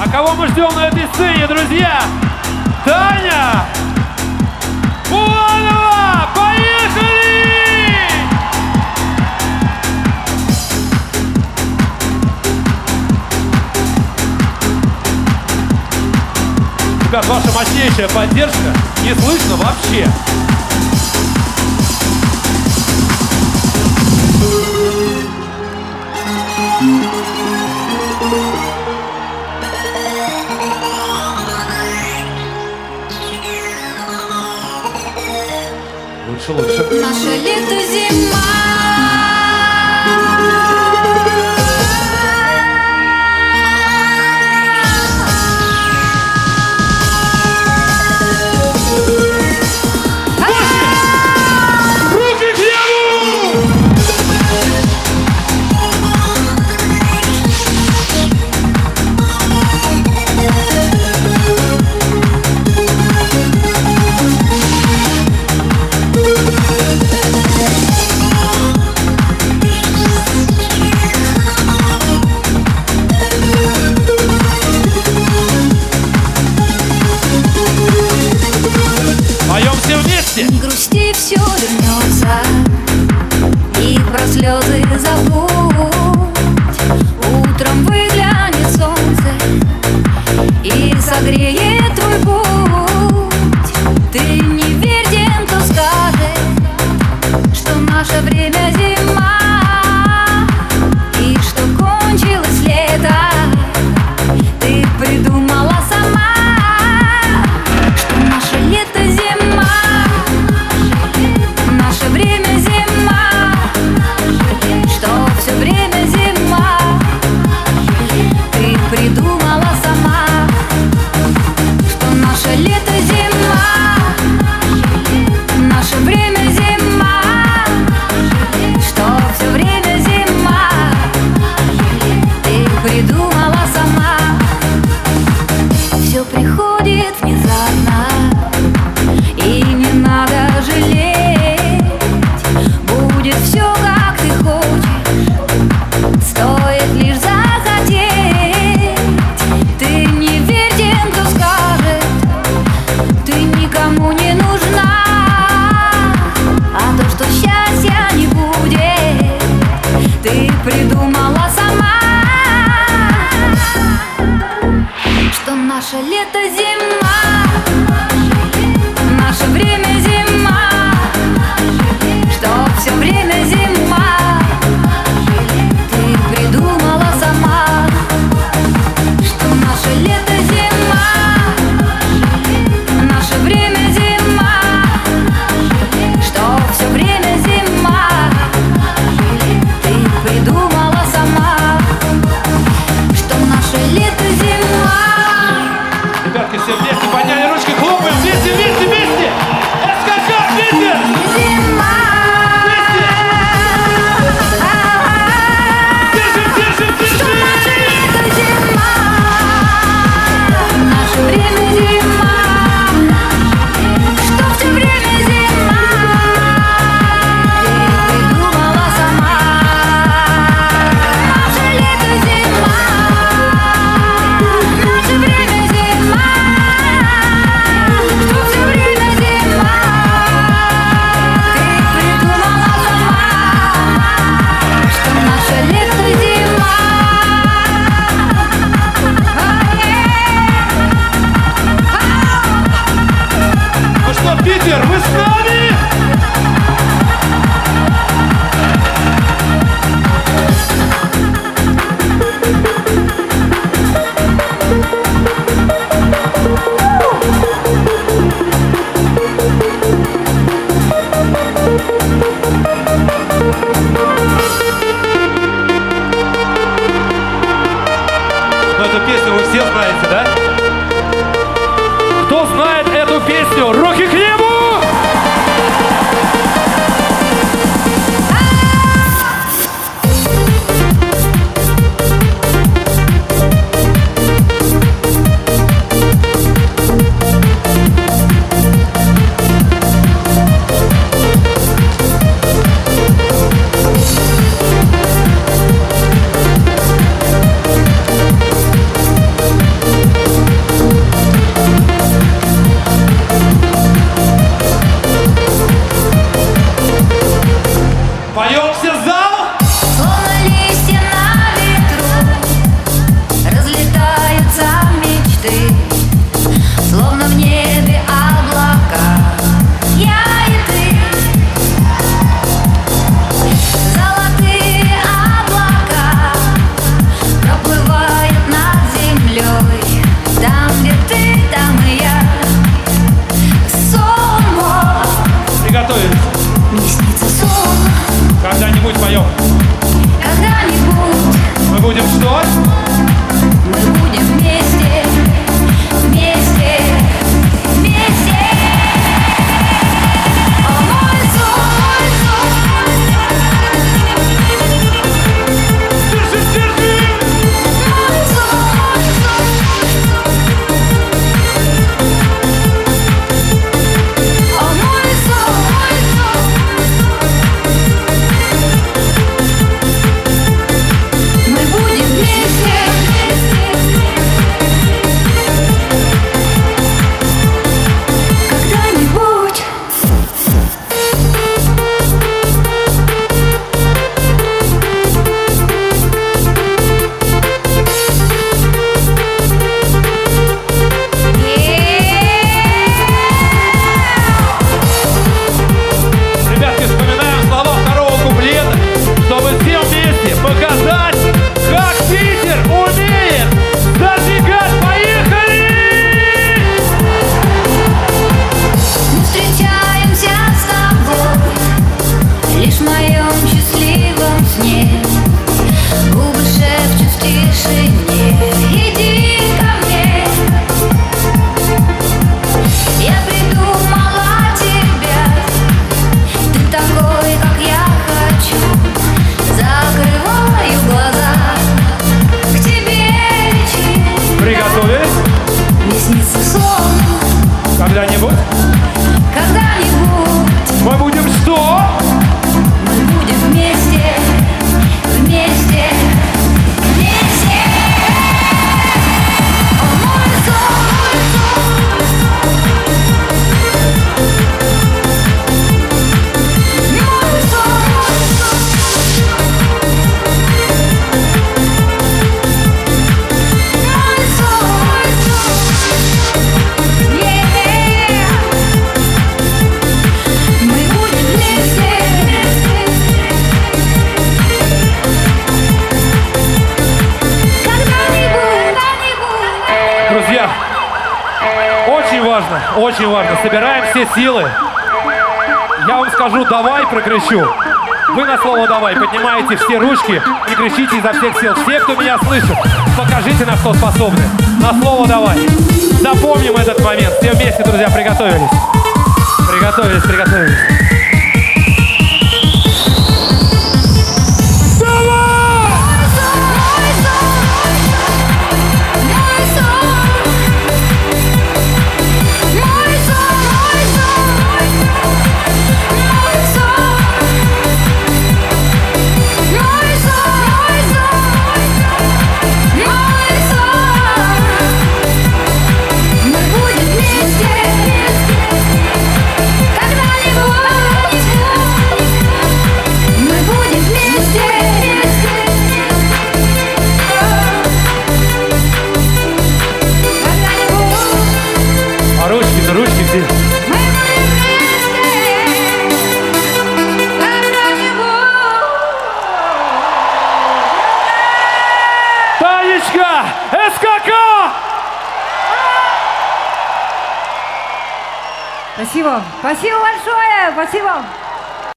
Кого мы ждем на этой сцене, друзья? Таня Буланова! Поехали! Ребят, ваша мощнейшая поддержка не слышно вообще. Лучше. Наше лето, зима. Не грусти, все вернется, и про слезы забудь. Утром выглянет солнце и согреет твой путь. Ты не верь тем, кто скажет, что наше время зима, и что кончилось лето. Ты придумала сама, что наше лето зима. Наше время зима, что все время зима. Ты придумала сама, что наше лето зима. Наше время зима, что все время зима. Ты придумала сама. Все приходит внезапно, и не надо жалеть. Будет все, как ты хочешь, стоит лишь захотеть. Ты не верь тем, кто скажет, ты никому не нужна. А то, что счастья не будет, ты придумала сама. Что наше лето зима, наше время зима, что все время зима. Ты придумала сама, что наше лето зима, наше время зима, что все время зима. Ты придумала сама, что наше лето зима. Ребятки, все вместе подняли ручки, хлопаем, вместе, вместе, вместе! СКК, Питер! Зима! Держим, держим, держим! Наше лето зима, наше время зима, что все время зима. Ты придумала сама, наше лето зима, наше время зима, что все время зима. Ты придумала сама, что наше лето зима. Ну что, Питер, вы с нами? Ну, эту песню вы все знаете, да? Кто знает эту песню? Руки к небу! в тишине, иди ко мне. Я придумала тебя, ты такой, как я хочу. Закрываю глаза, к тебе лечу. Приготовились? Мне снится сон, Когда-нибудь когда-нибудь мы будем что? мы будем вместе, вместе, вместе. О, мой сон, мой сон, мой сон, yeah. Мы будем вместе. Когда-нибудь. Друзья, очень важно, собираем все силы. Я вам скажу «давай», прокричу. Вы на слово «давай» поднимаете все ручки и кричите изо всех сил. Все, кто меня слышит, покажите, на что способны. На слово «давай». Запомним этот момент. Все вместе, друзья, приготовились. Приготовились. Ручки где? Танечка! СКК! Спасибо большое, спасибо.